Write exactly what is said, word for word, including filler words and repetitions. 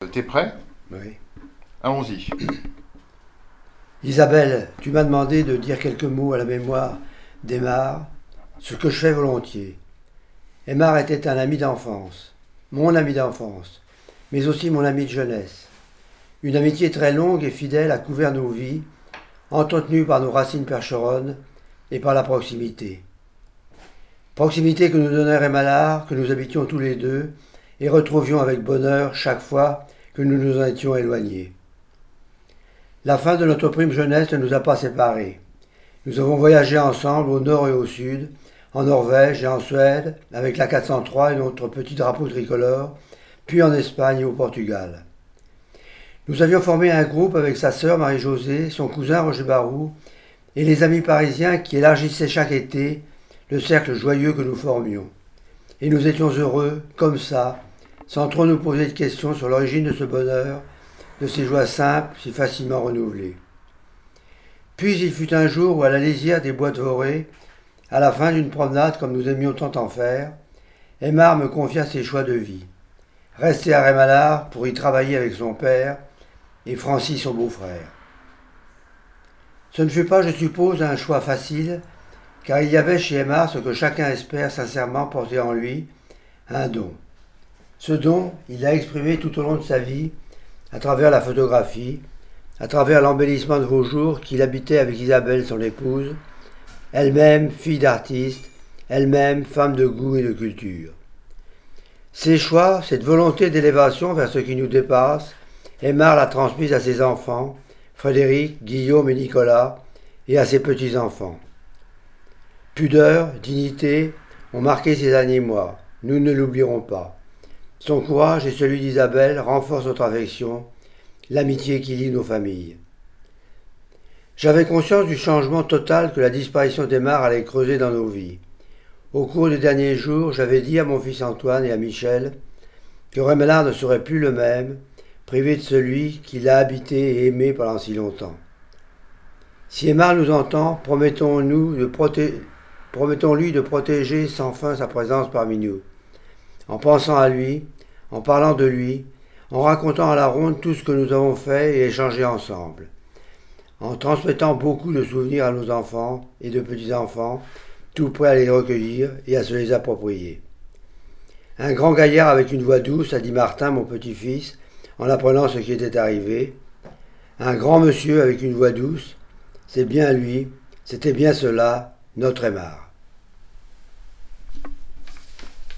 t'es prêt? Oui. Allons-y. Isabelle, tu m'as demandé de dire quelques mots à la mémoire d'Aymar, ce que je fais volontiers. Aymar était un ami d'enfance, mon ami d'enfance, mais aussi mon ami de jeunesse. Une amitié très longue et fidèle a couvert nos vies, entretenue par nos racines percheronnes et par la proximité. Proximité que nous donnait Rémalard, que nous habitions tous les deux, et retrouvions avec bonheur chaque fois que nous nous en étions éloignés. La fin de notre prime jeunesse ne nous a pas séparés. Nous avons voyagé ensemble au nord et au sud, en Norvège et en Suède, avec la quatre cent trois et notre petit drapeau tricolore, puis en Espagne et au Portugal. Nous avions formé un groupe avec sa sœur Marie-Josée, son cousin Roger Barou, et les amis parisiens qui élargissaient chaque été le cercle joyeux que nous formions. Et nous étions heureux, comme ça, sans trop nous poser de questions sur l'origine de ce bonheur, de ces joies simples, si facilement renouvelées. Puis il fut un jour où, à la lisière des bois de Voré, à la fin d'une promenade comme nous aimions tant en faire, Aymar me confia ses choix de vie. Rester à Rémalard pour y travailler avec son père et Francis son beau-frère. Ce ne fut pas, je suppose, un choix facile, car il y avait chez Aymar ce que chacun espère sincèrement porter en lui, un don. Ce don, il l'a exprimé tout au long de sa vie, à travers la photographie, à travers l'embellissement de vos jours qu'il habitait avec Isabelle, son épouse, elle-même fille d'artiste, elle-même femme de goût et de culture. Ces choix, cette volonté d'élévation vers ce qui nous dépasse, Aymar l'a transmise à ses enfants, Frédéric, Guillaume et Nicolas, et à ses petits-enfants. Pudeur, dignité ont marqué ces derniers mois, nous ne l'oublierons pas. Son courage et celui d'Isabelle renforcent notre affection, l'amitié qui lie nos familles. J'avais conscience du changement total que la disparition d'Aymar allait creuser dans nos vies. Au cours des derniers jours, j'avais dit à mon fils Antoine et à Michel que Rémalard ne serait plus le même, privé de celui qui l'a habité et aimé pendant si longtemps. Si Aymar nous entend, promettons-nous de proté... promettons-lui de protéger sans fin sa présence parmi nous. En pensant à lui, en parlant de lui, en racontant à la ronde tout ce que nous avons fait et échangé ensemble, en transmettant beaucoup de souvenirs à nos enfants et de petits-enfants, tout prêts à les recueillir et à se les approprier. Un grand gaillard avec une voix douce, a dit Martin, mon petit-fils, en apprenant ce qui était arrivé. Un grand monsieur avec une voix douce, c'est bien lui, c'était bien cela, notre Aymar.